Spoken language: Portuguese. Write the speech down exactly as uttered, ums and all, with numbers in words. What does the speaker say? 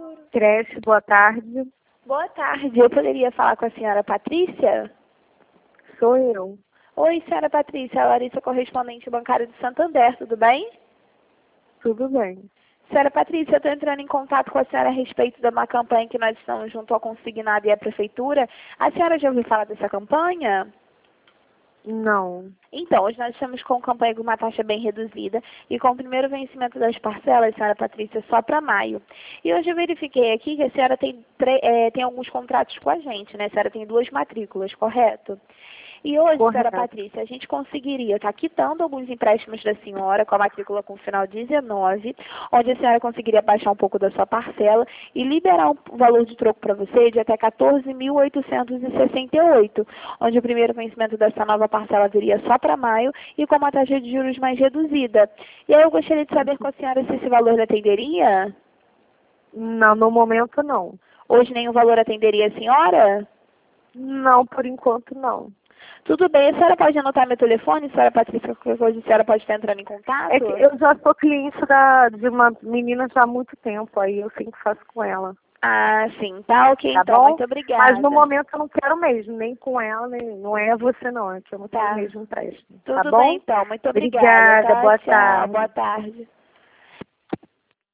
Creche, boa tarde. Boa tarde, eu poderia falar com a senhora Patrícia? Sou eu. Oi, senhora Patrícia, a Larissa, correspondente bancária do Santander, tudo bem? Tudo bem. Senhora Patrícia, eu estou entrando em contato com a senhora a respeito de uma campanha que nós estamos junto ao Consignado e à Prefeitura. A senhora já ouviu falar dessa campanha? Não. Então, hoje nós estamos com campanha com uma taxa bem reduzida e com o primeiro vencimento das parcelas, senhora Patrícia, só para maio. E hoje eu verifiquei aqui que a senhora tem, é, tem alguns contratos com a gente, né? A senhora tem duas matrículas, correto? E hoje, Correto. senhora Patrícia, a gente conseguiria estar quitando alguns empréstimos da senhora com a matrícula com final dezenove, onde a senhora conseguiria baixar um pouco da sua parcela e liberar um valor de troco para você de até quatorze mil oitocentos e sessenta e oito, onde o primeiro vencimento dessa nova parcela viria só para maio e com uma taxa de juros mais reduzida. E aí eu gostaria de saber com a senhora se esse valor lhe atenderia? Não, no momento não. Hoje nenhum valor atenderia a senhora? Não, por enquanto não. Tudo bem, a senhora pode anotar meu telefone, senhora Patrícia, qualquer coisa a senhora pode estar entrando em contato? É que eu já sou cliente da, de uma menina já há muito tempo, aí eu sempre faço com ela. Ah, sim, tá ok, Tá então, bom? muito obrigada. Mas no momento eu não quero mesmo, nem com ela, nem, não é você não, é que eu não Tá. tenho mesmo empréstimo. Tudo Tá bom? bem, então, muito obrigada. Obrigada, Tá? boa Tchau, tarde. boa tarde.